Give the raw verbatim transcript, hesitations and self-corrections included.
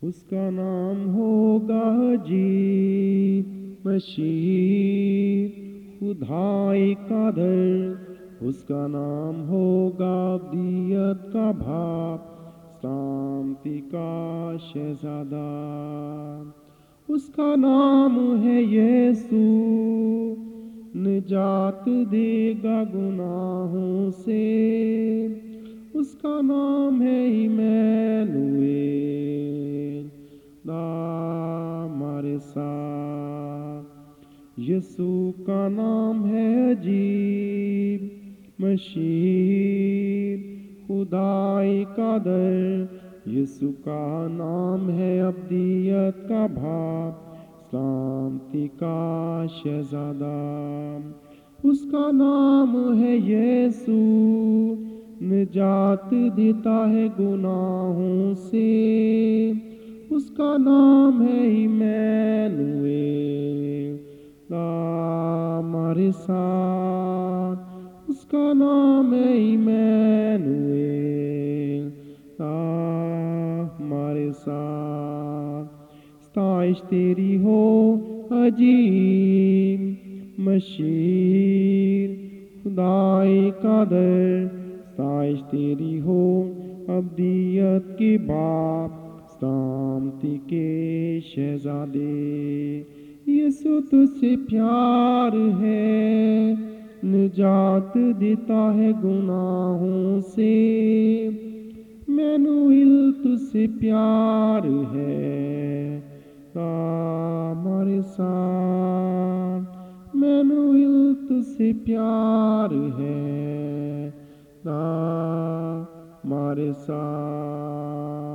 اس کا نام ہوگا جی مسیح خدائی کا در، اس کا نام ہوگا ابدیت کا باپ، سلامتی کا شہزادہ۔ اس کا نام ہے یسوع، نجات دے گا گناہوں سے۔ اس کا نام ہے ایمانویل، خدا ہمارے ساتھ۔ یسوع کا نام ہے عجیب مشیر خدائی کا در، یسوع کا نام ہے ابدیت کا باپ، سلامتی کا شہزادہ۔ اس کا نام ہے یسوع، نجات دیتا ہے گناہوں سے۔ اس کا نام ہے ایمانویل، خدا ہمارے ساتھ۔ اس کا نام ہے ایمانویل، خدا ہمارے ساتھ۔ ستائش تیری ہو عجیب مشیر خدائی کا در، ستائش تیری ہو ابدیت کے باپ، سلامتی کے شہزادے۔ یسوع تجھ سے پیار ہے، نجات دیتا ہے گناہوں سے۔ ایمانویل تجھ سے پیار ہے، خدا ہمارے ساتھ۔ ایمانویل تجھ سے پیار ہے، خدا ہمارے ساتھ۔